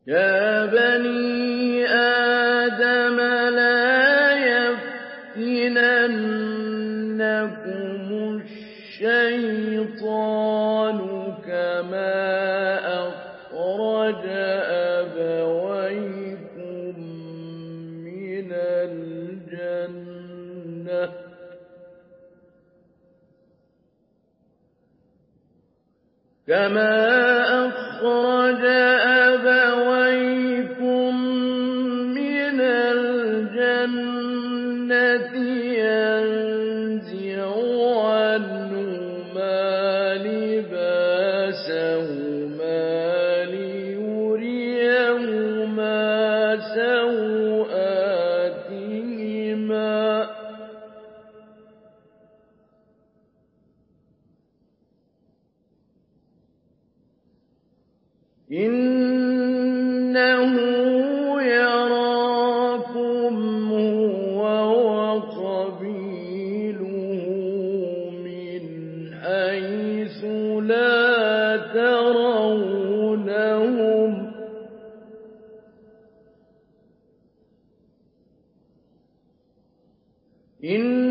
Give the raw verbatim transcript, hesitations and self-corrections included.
يَا بَنِي آدَمَ لَا يَفْتِنَنَّكُمُ الشَّيْطَانُ كَمَا أَخْرَجَ أَبَوَيْكُم مِّنَ الْجَنَّةِ كَمَا أَخْرَجَ أَبَوَيْكُم مِّنَ الْجَنَّةِ يَنزِعُ عَنْهُمَا لِبَاسَهُمَا لِيُرِيَهُمَا سَوْآتِهِمَا ۗ إِنَّهُ يَرَاكُمْ هُوَ وَقَبِيلُهُ مِنْ حَيْثُ لَا تَرَوْنَهُمْ ۗ إِنَّ